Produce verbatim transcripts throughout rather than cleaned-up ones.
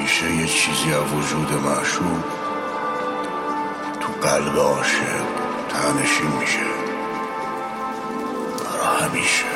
همیشه یه چیزی از وجود معشوق تو قلب عاشق تنشین میشه برا همیشه.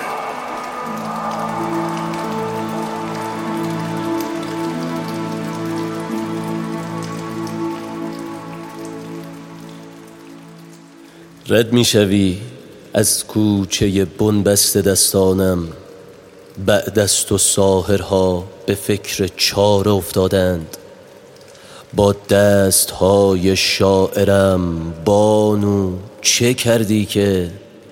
رد میشوی از کوچه بنبست دستانم، بعد از تو ساحرها به فکر چاره افتادند. با دستهای شاعرم بانو چه کردی که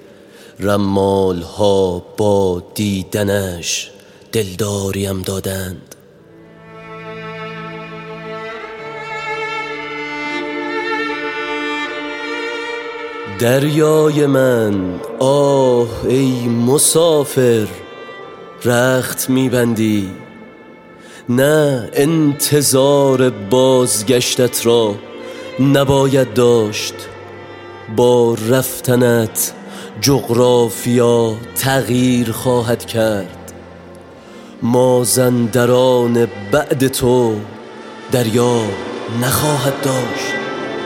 رمالها با دیدنش دلداریم دادند. دریای من آه ای مسافر، رخت میبندی؟ نه انتظار بازگشتت را نباید داشت. با رفتنت جغرافیا تغییر خواهد کرد. مازندران بعد تو دریا نخواهد داشت.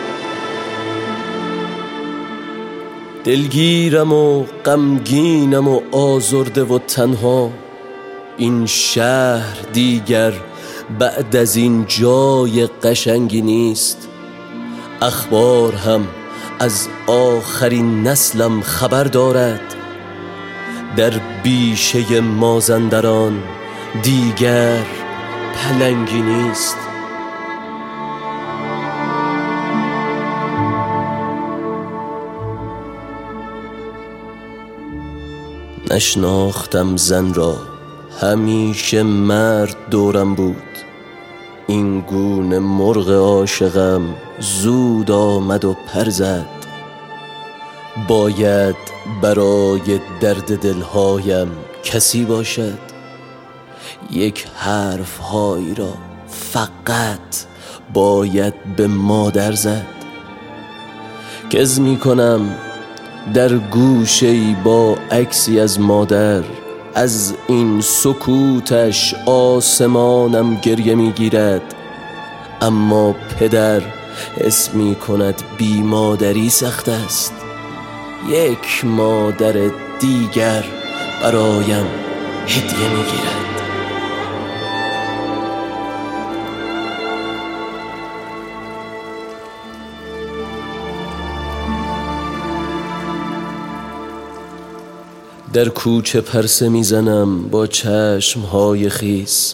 دلگیرم و غمگینم و آزرده و تنها. این شهر دیگر بعد از این جای قشنگی نیست. اخبار هم از آخرین نسلم خبر دارد. در بیشه مازندران دیگر پلنگی نیست. نشناختم زن را، همیشه مرد دورم بود. این گونه مرغ عاشقم زود آمد و پر زد. باید برای درد دلهایم کسی باشد. یک حرف هایی را فقط باید به مادر زد. کز می کنم در گوشه‌ای با عکسی از مادر، از این سکوتش آسمانم گریه میگیرد. اما پدر حس می کند بی مادری سخت است. یک مادر دیگر برایم هدیه میگیرد. در کوچه پرسه میزنم با چشمهای خیس.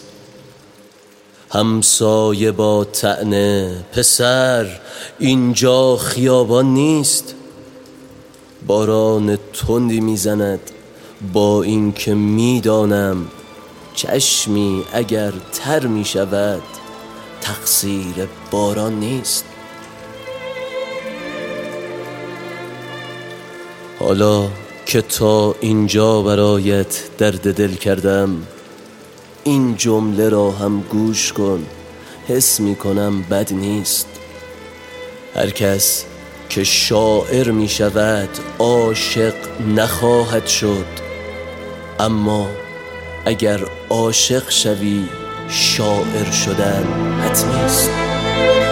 همسایه با طعنه پسر اینجا خیابان نیست. باران تندی میزند با اینکه میدانم چشمی اگر تر میشود تقصیر باران نیست. حالا که تا اینجا برایت درد دل کردم، این جمله را هم گوش کن، حس می کنم بد نیست. هر کس که شاعر می شود عاشق نخواهد شد، اما اگر عاشق شوی شاعر شدن حتمی است.